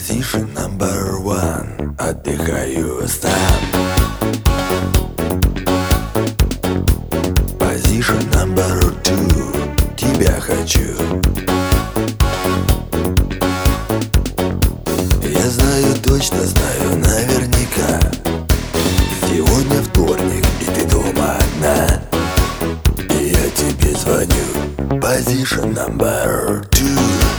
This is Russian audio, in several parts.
Position number one. Отдыхаю сам. Position number two. Тебя хочу. Я знаю, точно знаю, наверняка. Сегодня вторник, и ты дома одна. И я тебе звоню. Position number two.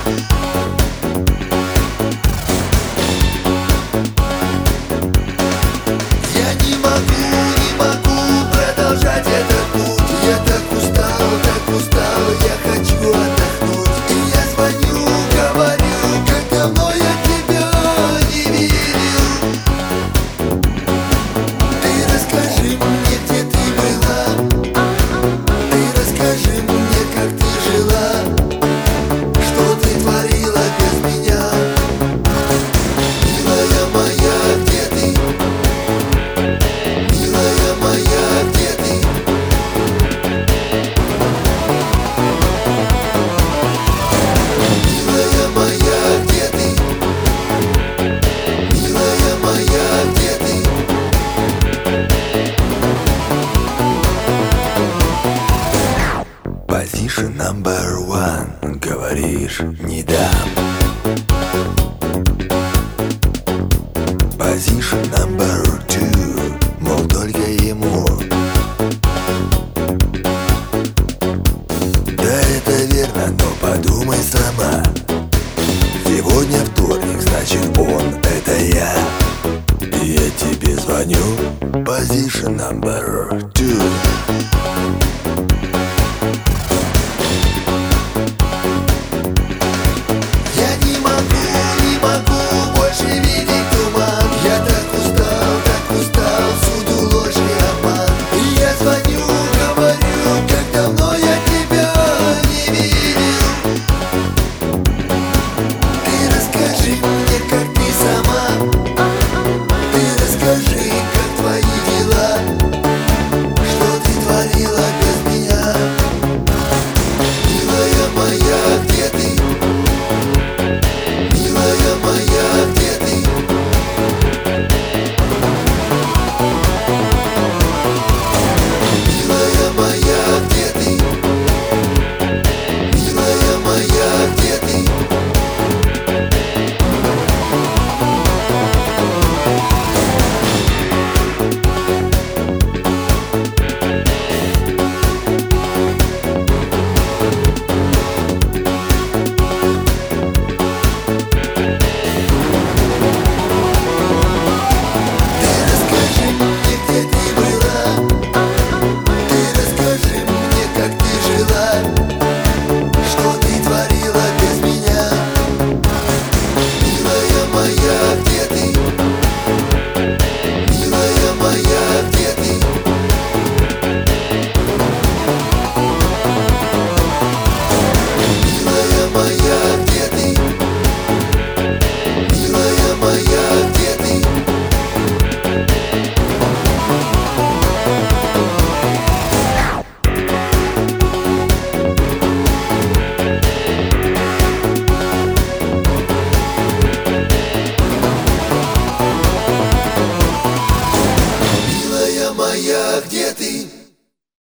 Position number one. Говоришь, не дам. Position number two. Мол, только ему. Да, это верно, но подумай сама. Сегодня вторник, значит он, это я. И я тебе звоню. Position number two. Где ты?